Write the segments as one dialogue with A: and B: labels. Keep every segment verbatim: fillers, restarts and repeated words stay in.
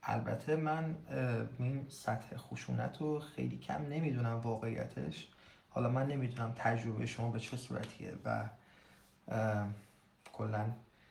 A: البته من این سطح خشونت رو خیلی کم نمیدونم واقعیتش. حالا من نمیدونم تجربه شما به چه صورتیه و کلا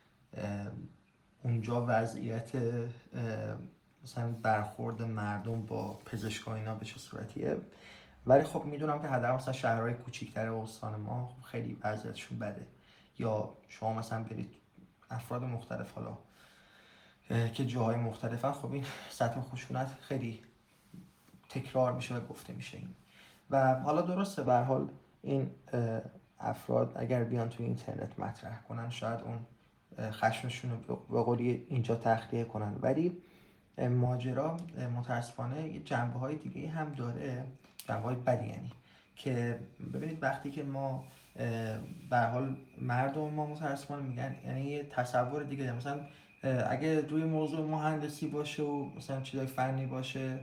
A: اونجا وضعیت مثلا برخورد مردم با پزشکا اینا به چه صورتیه، ولی خب میدونم که حداقل مثلا شهرهای کوچیک‌تر استان ما خیلی وضعیتشون بده. یا شما مثلا برید افراد مختلف حالا که جاهای مختلفن، خب این سطح خشونت خیلی تکرار میشه و گفته میشه این. و حالا درسته به هر حال این افراد اگر بیان توی اینترنت مطرح کنن شاید اون خشمشون رو به قولی اینجا تخلیه کنن، ولی ماجرا متاسفانه یه جنبه های دیگه هم داره، جنبه های بدی. یعنی که ببینید وقتی که ما به هر حال مردم ما متاسفانه میگن، یعنی یه تصور دیگه داره. مثلا اگه روی موضوع مهندسی باشه و مثلا چیزای فنی باشه،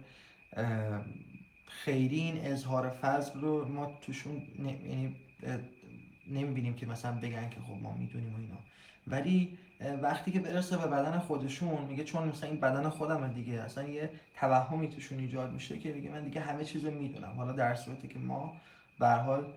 A: خیلی این اظهار فضل رو ما توشون یعنی نمیبینیم که مثلا بگن که خب ما میدونیم و اینا. ولی وقتی که برسه به بدن خودشون میگه چون مثلا این بدن خودمه دیگه، اصلا یه توهمی توشون ایجاد میشه که میگه من دیگه همه چیزو میدونم. حالا در صورتی که ما به هر حال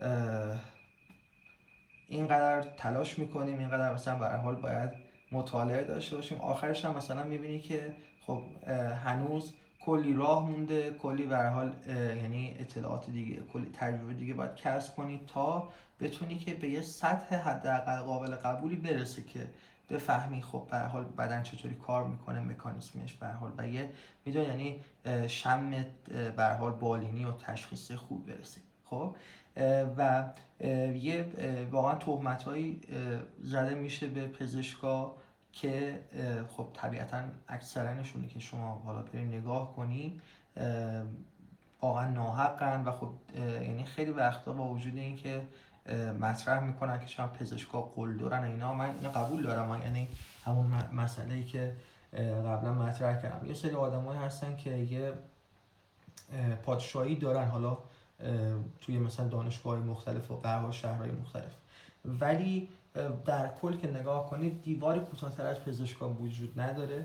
A: اینقدر تلاش میکنیم، اینقدر مثلا به هر حال باید مطالعه داشته باشیم، آخرش هم مثلا میبینی که خب هنوز کلی راه مونده، کلی به هر حال یعنی اطلاعات دیگه، کلی تجربه دیگه باید کسب کنی تا بتونی که به یه سطح حداقل قابل قبولی برسی که بفهمی خب به هر حال بدن چطوری کار میکنه، مکانیسمش به هر حال و یه میدونی یعنی شم به هر حال بالینی و تشخیص خوب برسی. خب و یه واقعا تهمت‌هایی زده میشه به پزشکا که خب طبیعتاً اکثرانشونه که شما حالا برید نگاه کنی واقعا ناحقن و خب یعنی خیلی وقتا با وجود این که مطرح میکنن که شما پزشکا قلدرن اینا، من اینو قبول دارم. یعنی همون مسئله‌ای که قبلا مطرح کردم، یه سری آدمایی هستن که یه پادشاهی دارن حالا توی مثلا دانشگاه مختلف و برای شهرهای مختلف، ولی در کل که نگاه کنید دیواری کوتاه‌تر از پزشکان وجود نداره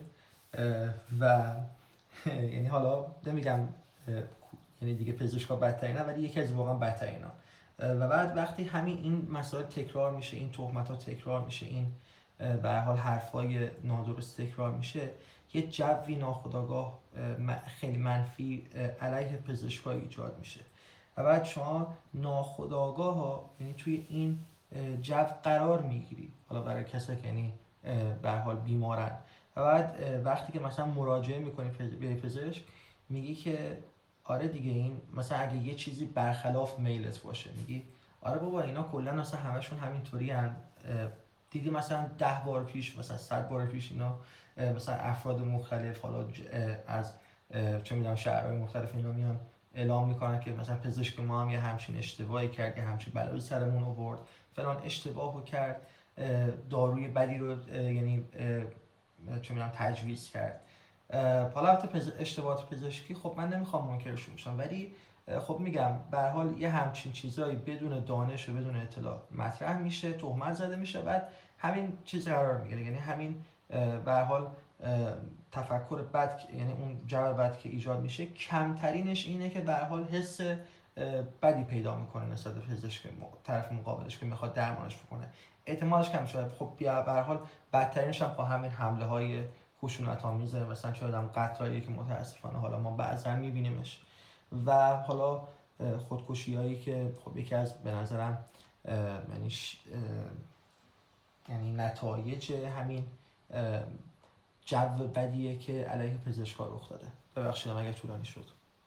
A: و یعنی حالا نمیگم یعنی دیگه پزشکا بدترینه، ولی یکی از واقعا بدترینا. و بعد وقتی همین این مسائل تکرار میشه، این تهمت‌ها تکرار میشه، این به هر حال حرفای نادرست تکرار میشه، یه جوی ناخودآگاه خیلی منفی علیه پزشکا ایجاد میشه و بعد شما ناخودآگاه ها یعنی توی این جو قرار میگیری، حالا برای کسایی که یعنی به هر حال بیمارن و بعد وقتی که مثلا مراجعه میکنی به پزشک میگی که آره دیگه این مثلا اگه یه چیزی برخلاف میلت باشه میگی آره بابا اینا کلا اصلا همشون همینطوری ان، دیدی مثلا ده بار پیش مثلا صد بار پیش اینا مثلا افراد مختلف حالا از چه میدونم شهرهای مختلف اینا میان اعلام میکنن که مثلا پزشک ما هم یه همچین اشتباهی کرد، یه همچین بلایی سرمون آورد، فلان اشتباهو کرد، داروی بدی رو یعنی چه میدونم تجویز کرد. حالا البته اشتباهات پزشکی خب من نمیخوام منکرش بشم، ولی خب میگم به هر حال یه همچین چیزایی بدون دانش و بدون اطلاع مطرح میشه، تهمت زده میشه، بعد همین چیز قرار میگیره. یعنی همین به هر حال تفکر بد، یعنی اون جو بد که ایجاد میشه کمترینش اینه که به هر حال حس بدی پیدا میکنه نسبت به پزشک طرف مقابلش که میخواد درمانش بکنه، احتمالش کم شده. خب به هر حال بدترینش هم با همین حمله های خشونت آمیز مثلا چه آدم قتلایی که متاسفانه حالا ما بعضا میبینیمش و حالا خودکشی هایی که خب یکی از به نظرم یعنی یعنی نتایج همین جو بدیه که علیه پزشکا رخ داده. ببخشید اگه طولانی شد.